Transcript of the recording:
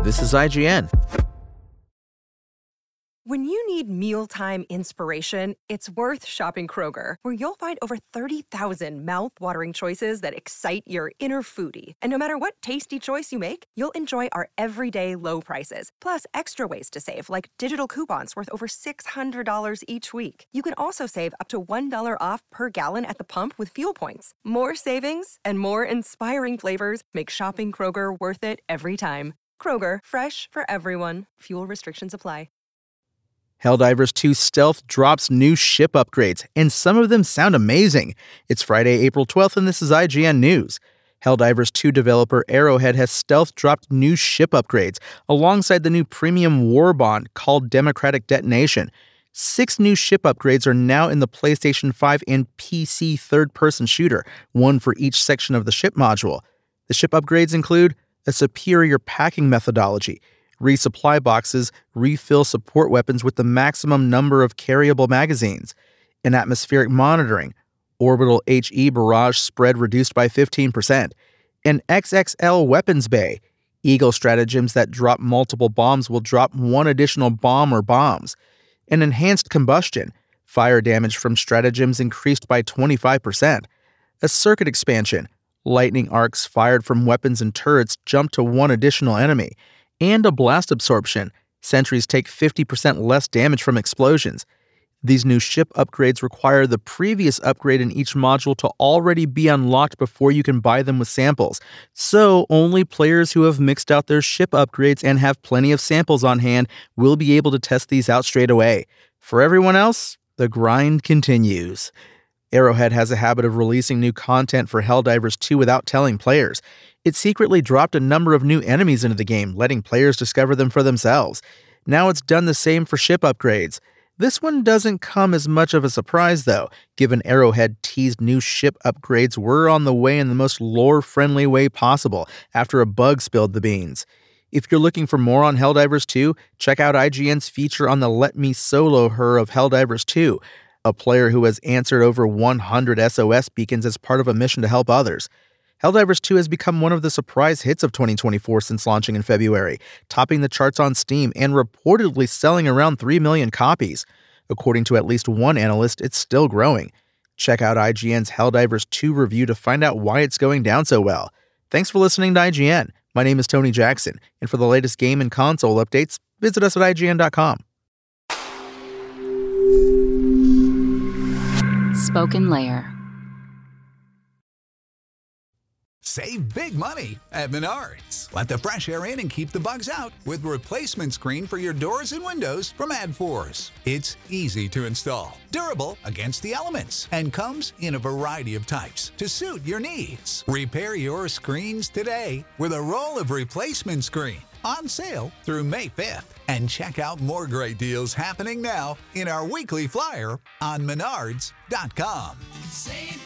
This is IGN. When you need mealtime inspiration, it's worth shopping Kroger, where you'll find over 30,000 mouth-watering choices that excite your inner foodie. And no matter what tasty choice you make, you'll enjoy our everyday low prices, plus extra ways to save, like digital coupons worth over $600 each week. You can also save up to $1 off per gallon at the pump with fuel points. More savings and more inspiring flavors make shopping Kroger worth it every time. Kroger, fresh for everyone. Fuel restrictions apply. Helldivers 2 Stealth drops new ship upgrades, and some of them sound amazing. It's Friday, April 12th, and this is IGN News. Helldivers 2 developer Arrowhead has stealth dropped new ship upgrades, alongside the new premium war bond called Democratic Detonation. 6 new ship upgrades are now in the PlayStation 5 and PC third-person shooter, one for each section of the ship module. The ship upgrades include a superior packing methodology, resupply boxes, refill support weapons with the maximum number of carryable magazines, and atmospheric monitoring, orbital HE barrage spread reduced by 15%, an XXL weapons bay. Eagle stratagems that drop multiple bombs will drop one additional bomb or bombs, an enhanced combustion, fire damage from stratagems increased by 25%, a circuit expansion, lightning arcs fired from weapons and turrets jump to one additional enemy, and a blast absorption. Sentries take 50% less damage from explosions. These new ship upgrades require the previous upgrade in each module to already be unlocked before you can buy them with samples. So only players who have mixed out their ship upgrades and have plenty of samples on hand will be able to test these out straight away. For everyone else, the grind continues. Arrowhead has a habit of releasing new content for Helldivers 2 without telling players. It secretly dropped a number of new enemies into the game, letting players discover them for themselves. Now it's done the same for ship upgrades. This one doesn't come as much of a surprise, though, given Arrowhead teased new ship upgrades were on the way in the most lore-friendly way possible after a bug spilled the beans. If you're looking for more on Helldivers 2, check out IGN's feature on the Let Me Solo Her of Helldivers 2, a player who has answered over 100 SOS beacons as part of a mission to help others. Helldivers 2 has become one of the surprise hits of 2024 since launching in February, topping the charts on Steam and reportedly selling around 3 million copies. According to at least one analyst, it's still growing. Check out IGN's Helldivers 2 review to find out why it's going down so well. Thanks for listening to IGN. My name is Tony Jackson, and for the latest game and console updates, visit us at IGN.com. Spoken Layer. Save big money at Menards. Let the fresh air in and keep the bugs out with replacement screen for your doors and windows from AdForce. It's easy to install, durable against the elements, and comes in a variety of types to suit your needs. Repair your screens today with a roll of replacement screen on sale through May 5th. And check out more great deals happening now in our weekly flyer on Menards.com. Save